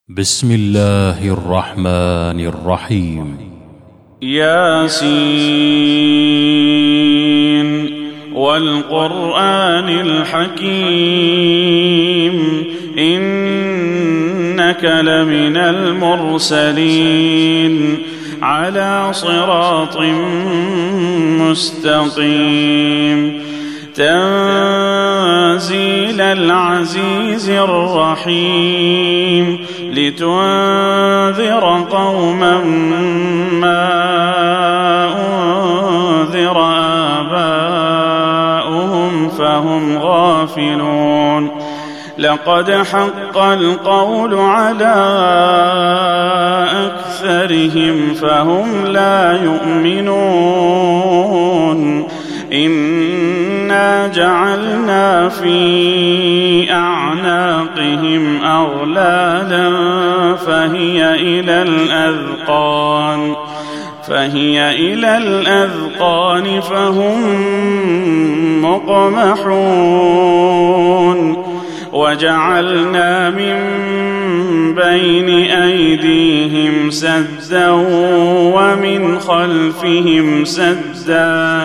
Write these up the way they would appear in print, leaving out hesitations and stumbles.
بسم الله الرحمن الرحيم. ياسين والقرآن الحكيم إنك لمن المرسلين على صراط مستقيم تنزيل العزيز الرحيم لتنذر قوما ما أنذر آباؤهم فهم غافلون لقد حق القول على أكثرهم فهم لا يؤمنون إنا جعلنا في أعناقهم أغلالا فهي إلى الأذقان فهم مقمحون وجعلنا من بين أيديهم سدا ومن خلفهم سدا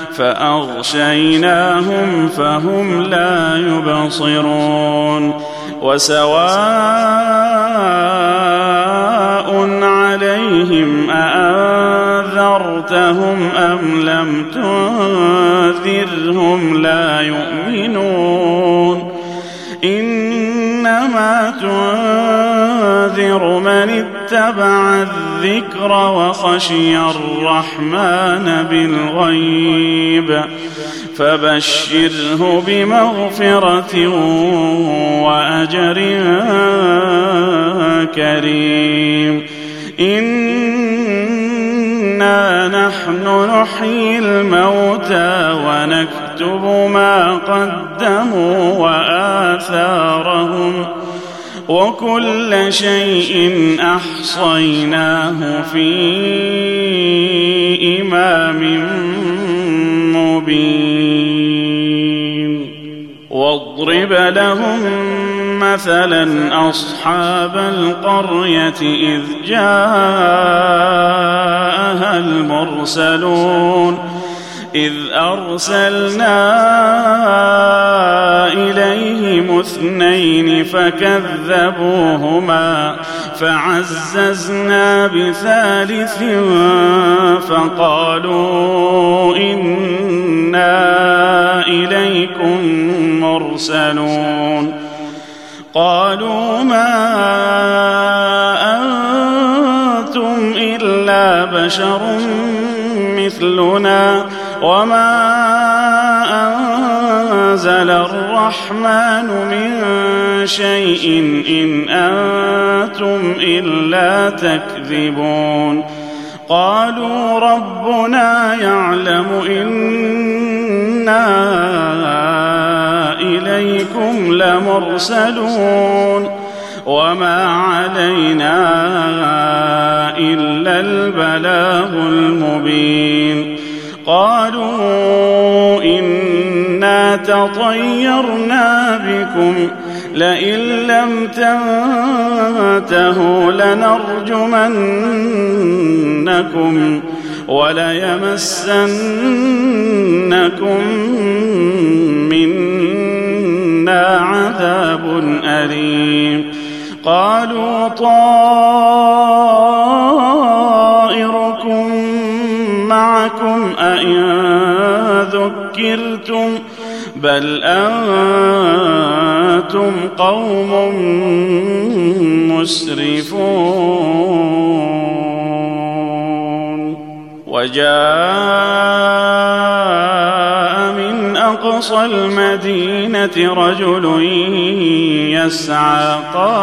فأغشيناهم فهم لا يبصرون وسواء عليهم أأنذرتهم أم لم تنذرهم لا يؤمنون إنما تنذر من اتبع الذكر وخشي الرحمن بالغيب فبشره بمغفرة وأجر كريم إنا نحن نحيي الموتى ونكتب ما قدموا وآثارهم وكل شيء أحصيناه في إمام مبين واضرب لهم مثلا أصحاب القرية إذ جاءها المرسلون إذ أرسلنا إليهم اثنين فكذبوهما فعززنا بثالث فقالوا إنا إليكم مرسلون قالوا ما أنتم إلا بشر مثلنا وما أنزل الرحمن من شيء إن أنتم إلا تكذبون قالوا ربنا يعلم إنا إليكم لمرسلون وما علينا إلا البلاغ المبين قالوا إنا تطيرنا بكم لئن لم تنتهوا لنرجمنكم وليمسنكم منا عذاب أليم قالوا طائركم معكم أئن ذكرتم بل أنتم قوم مسرفون وجاء من أقصى المدينة رجل يسعى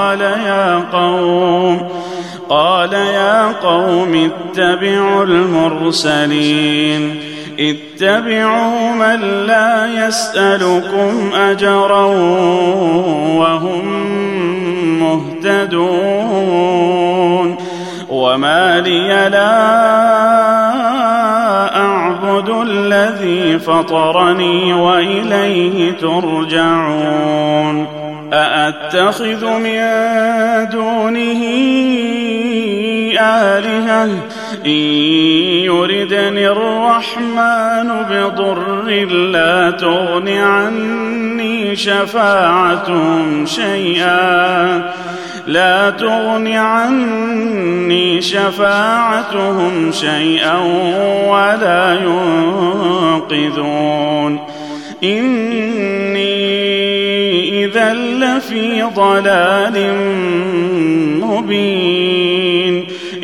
قال يا قوم اتبعوا المرسلين اتبعوا من لا يسألكم أجرا وهم مهتدون وما لي لا أعبد الذي فطرني وإليه ترجعون أأتخذ من دونه آلهة إن يردني الرحمن بضر لا تغن عني شفاعتهم شيئا ولا ينقذون إني إذا لفي ضلال مبين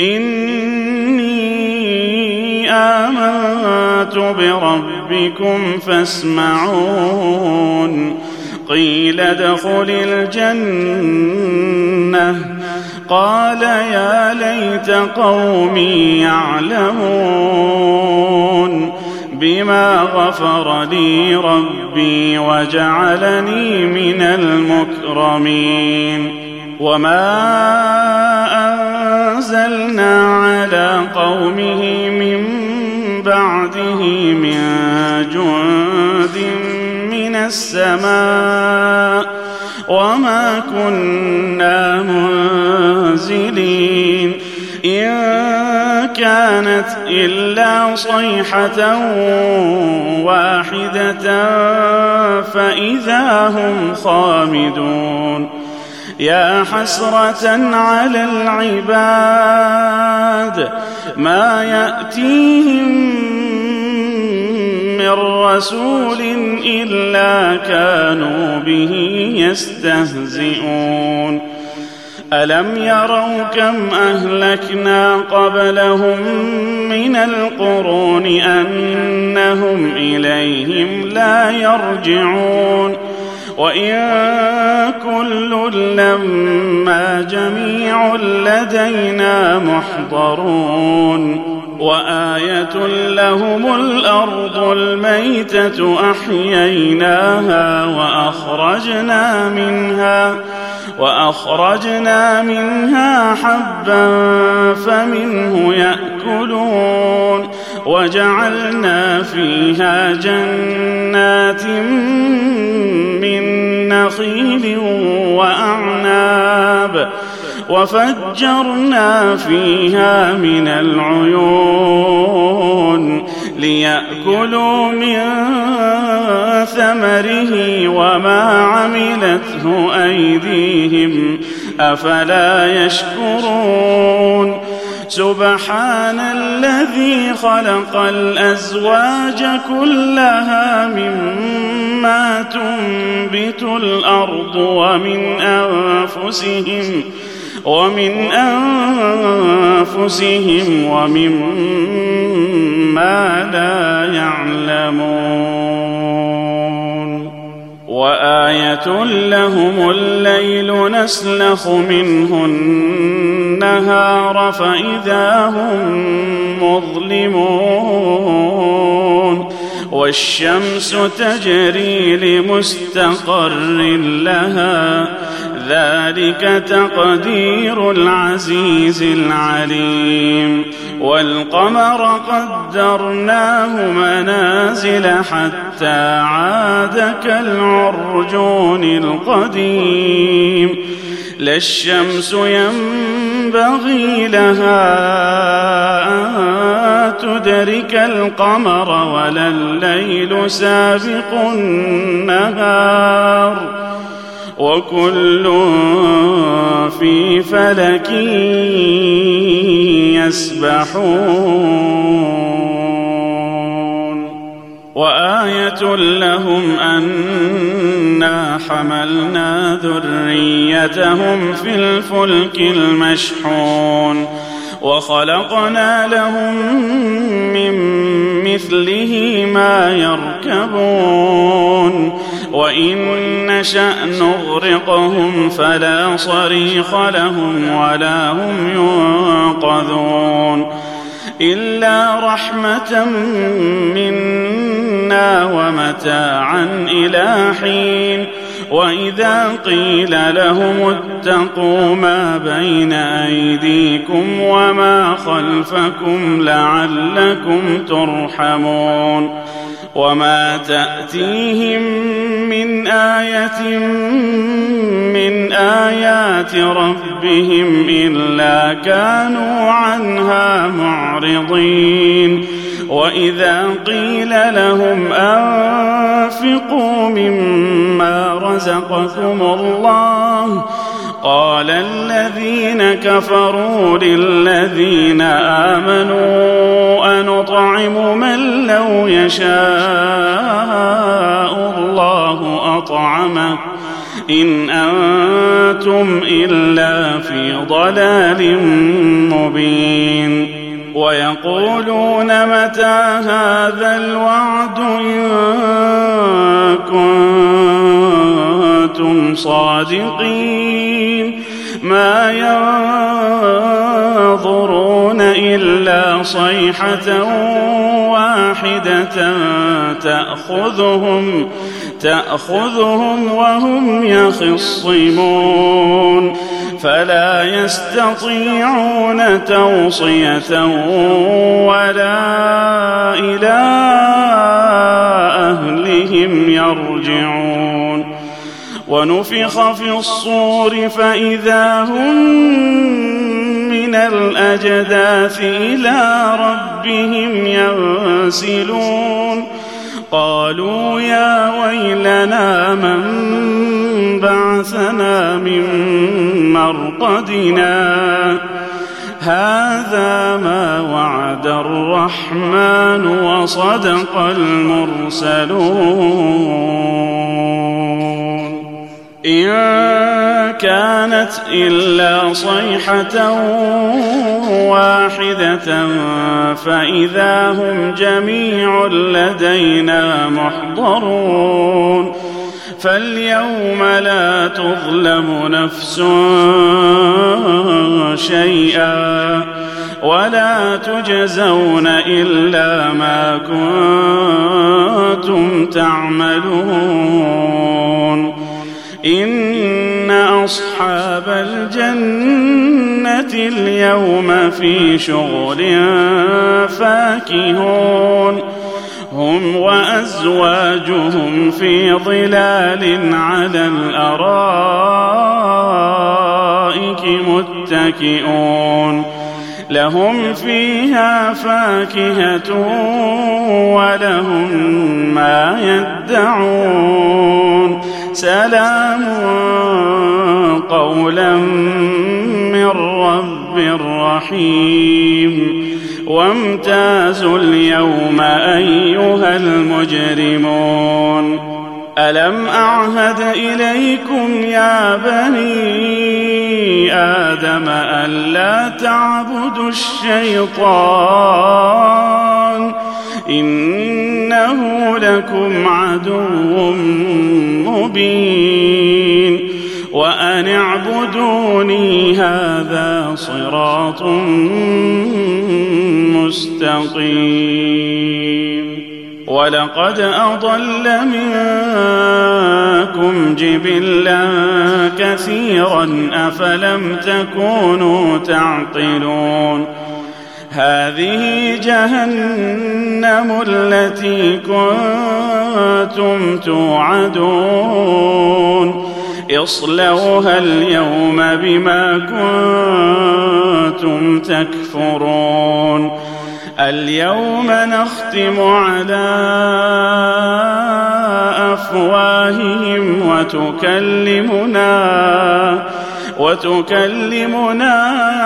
إني آمنت بربكم فاسمعون قيل ادخل الجنة قال يا ليت قومي يعلمون بما غفر لي ربي وجعلني من المكرمين وما أنزلنا على قومه من بعده من جند من السماء وما كنا منزلين إن كانت إلا صيحة واحدة فإذا هم خامدون يا حسرة على العباد ما يأتيهم من رسول إلا كانوا به يستهزئون ألم يروا كم أهلكنا قبلهم من القرون أنهم إليهم لا يرجعون وإن كل لما جميع لدينا محضرون وآية لهم الأرض الميتة أحييناها وأخرجنا منها حبا فمنه يأكلون وجعلنا فيها جنات من نخيل وأعناب وفجرنا فيها من العيون ليأكلوا من ثمره وما عملته أيديهم أفلا يشكرون سبحان الذي خلق الأزواج كلها مما تنبت الأرض ومن أنفسهم ومما لا يعلمون وآية لهم الليل نسلخ منه النهار فإذا هم مظلمون والشمس تجري لمستقر لها ذلك تقدير العزيز العليم والقمر قدرناه منازل حتى عاد كالعرجون القديم لا الشمس ينبغي لها أن تدرك القمر ولا الليل سابق النهار وكل في فلك يسبحون وآية لهم أنا حملنا ذريتهم في الفلك المشحون وخلقنا لهم من مثله ما يركبون وإن نشأ نغرقهم فلا صريخ لهم ولا هم ينقذون إلا رحمة منا ومتاعا إلى حين وإذا قيل لهم اتقوا ما بين أيديكم وما خلفكم لعلكم ترحمون وما تأتيهم من آية من آيات ربهم إلا كانوا عنها معرضين وإذا قيل لهم أنفقوا مما رزقكم الله قال الذين كفروا للذين آمنوا أنطعم من لو يشاء الله أطعمه إن أنتم إلا في ضلال مبين ويقولون متى هذا الوعد إن كنتم صادقين ما ينظرون إلا صيحة واحدة تأخذهم وهم يخصمون فلا يستطيعون توصية ولا إلى أهلهم يرجعون ونفخ في الصور فإذا هم من الأجداث إلى ربهم ينسلون قالوا يا ويلنا من بعثنا من مرقدنا هذا ما وعد الرحمن وصدق المرسلون إن كانت إلا صيحة واحدة فإذا هم جميع لدينا محضرون فاليوم لا تظلم نفس شيئا ولا تجزون إلا ما كنتم تعملون إن أصحاب الجنة اليوم في شغل فاكهون هم وأزواجهم في ظلال على الأرائك متكئون لهم فيها فاكهة ولهم ما يدعون سلام قولا من رب رحيم وامتازوا اليوم أيها المجرمون ألم أعهد إليكم يا بني آدم ألا تعبدوا الشيطان إنه لكم عدو مبين وأن اعبدوني هذا صراط مستقيم ولقد أضل منكم جبلا كثيرا أفلم تكونوا تعقلون هذه جهنم التي كنتم توعدون اصلوها اليوم بما كنتم تكفرون اليوم نختم على أفواههم وتكلمنا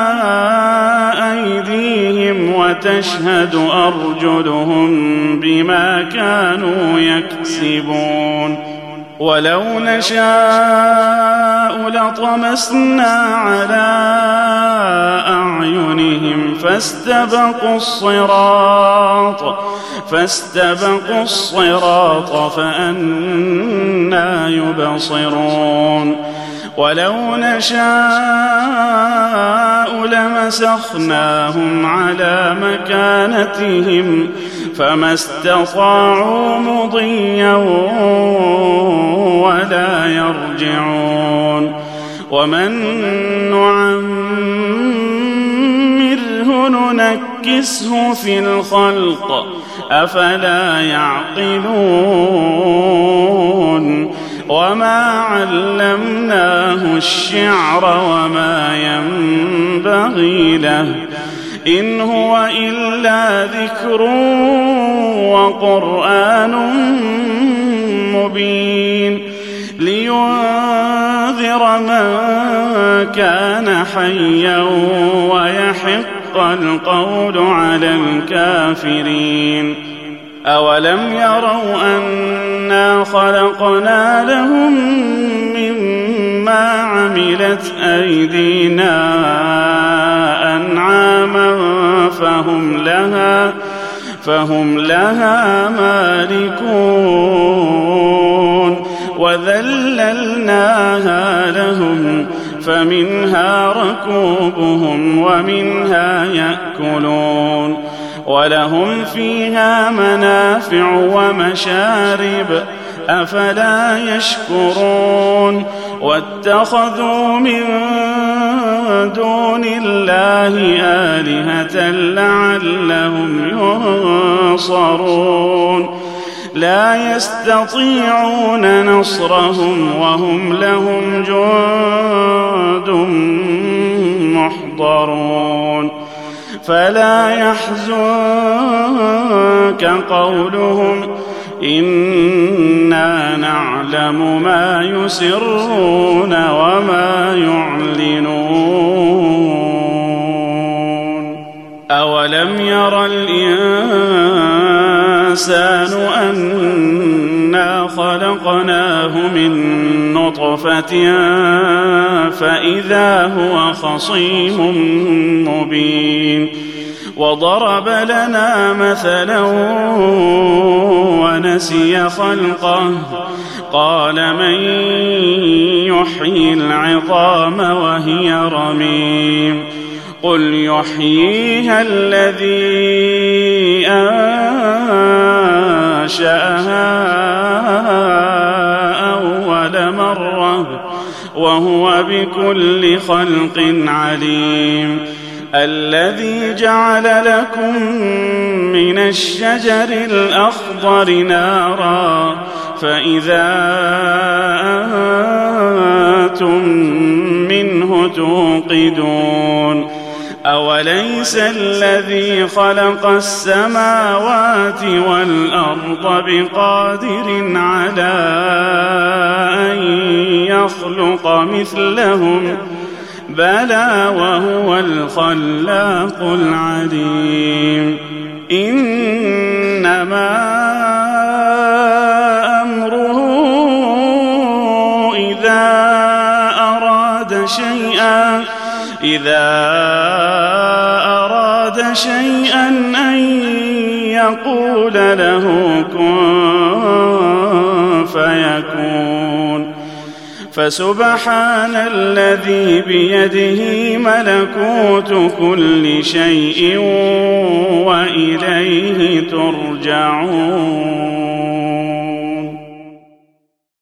أيديهم وتشهد أرجلهم بما كانوا يكسبون ولو نشاء لطمسنا على أعينهم فاستبقوا الصراط فأنى يبصرون ولو نشاء لمسخناهم على مكانتهم فما استطاعوا مضيا ولا يرجعون ومن نعمره ننكره نمكسه في الخلق أفلا يعقلون وما علمناه الشعر وما ينبغي له إن هو إلا ذكر وقرآن مبين لينذر من كان حيا ويحق القول على الكافرين أولم يروا أنا خلقنا لهم مما عملت أيدينا أنعاما فهم لها مالكون وذللناها لهم فمنها ركوبهم ومنها يأكلون ولهم فيها منافع ومشارب أفلا يشكرون واتخذوا من دون الله آلهة لعلهم ينصرون لا يستطيعون نصرهم وهم لهم جند محضرون فلا يحزنك قولهم إنا نعلم ما يسرون وما يعلنون أولم ير الإنسان أنا خلقناه من نطفة فإذا هو خصيم مبين وضرب لنا مثلا ونسي خلقه قال من يحيي العظام وهي رميم قل يحييها الذي أنشأها أول مرة وهو بكل خلق عليم الذي جعل لكم من الشجر الأخضر نارا فإذا أنتم منه توقدون أوليس الذي خلق السماوات والأرض بقادر على أن يخلق مثلهم بلى وهو الخلاق العليم إنما أمره إذا أراد شيئا أن يقول له كن فيكون فسبحان الذي بيده ملكوت كل شيء وإليه ترجعون.